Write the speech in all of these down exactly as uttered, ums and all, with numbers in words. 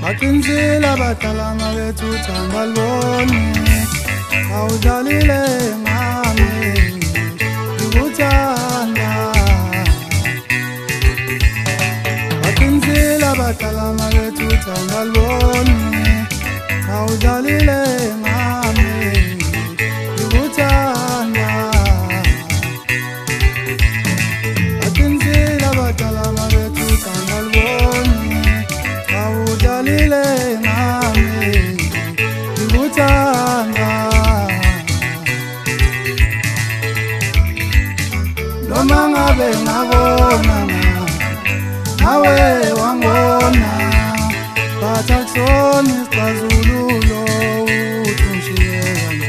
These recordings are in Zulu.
Baqinisile abadala bethu uthando aliboni, awudlalile ngami ngikuthanda. Baqinisile abadala bethu uthando aliboni, awudlalile ngami ngikuthanda. Baqinisile abadala bethu uthando aliboni, awudlalile ngami ngikuthanda. Noma ngabe ngabona nawe wangona, but akusona isixazululo uthi ungishiye kanje.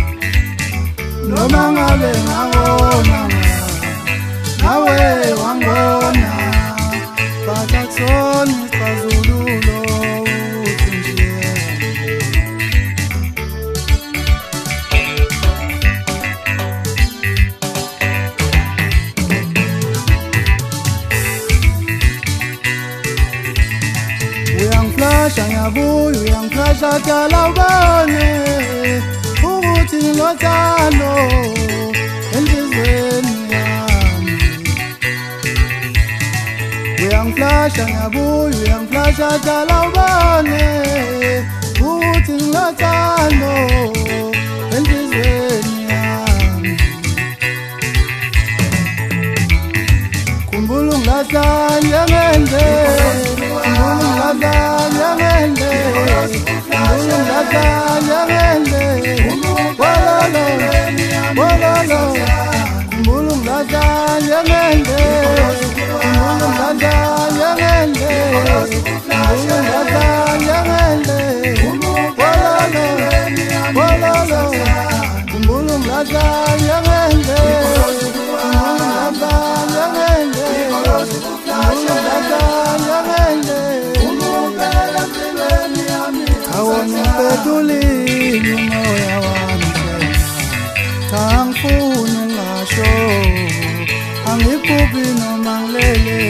Noma ngabe ngabona nawe wangona, but akusona isixazululo uthi ungishiye kanje. Uyangiflasha ngiyabuya, uyangiflasha dala ubone ukuthi ngilothando enhlizweni yami. Uyangiflasha ngiyabuya, uyangiflasha dala ubone ukuthi ngilothando enhlizweni yami. Khumbula ungilahla njengende, khumbula ungilahla njengende, khumbula ungilahla njengende. Wololo, wololo, khumbula ungilahla njengende, khumbula ungilahla njengende, khumbula ungilahla njengende. Wololo, wololo, khumbula ungilahla njengende, khumbula ungilahla njengende, awungiphetulile umoya wami, angifuni ungasho, angikuphi noma ngilele.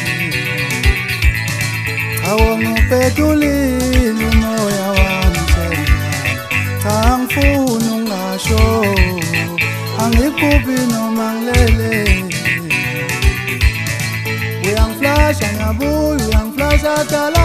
Awungiphetulile umoya wami, angifuni ungasho, angikuphi noma ngilele. Uyangiflasha ngiyabuya, uyangiflasha dala